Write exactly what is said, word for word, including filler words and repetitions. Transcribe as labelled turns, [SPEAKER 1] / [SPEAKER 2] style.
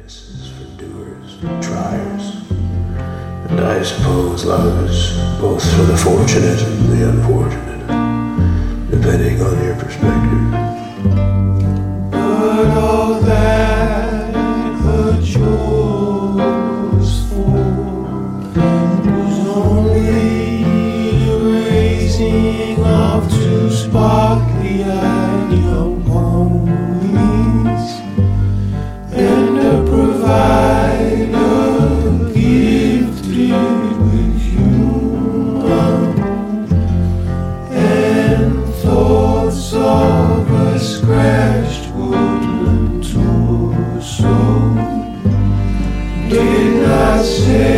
[SPEAKER 1] This is for doers, triers. And I suppose love is both for the fortunate and the unfortunate, depending on your perspective. But all that the chose for was only raising of two sparkly-eyed young ponies, and a provider gifted with humor and thoughts of a scratched woodland torso. Did not say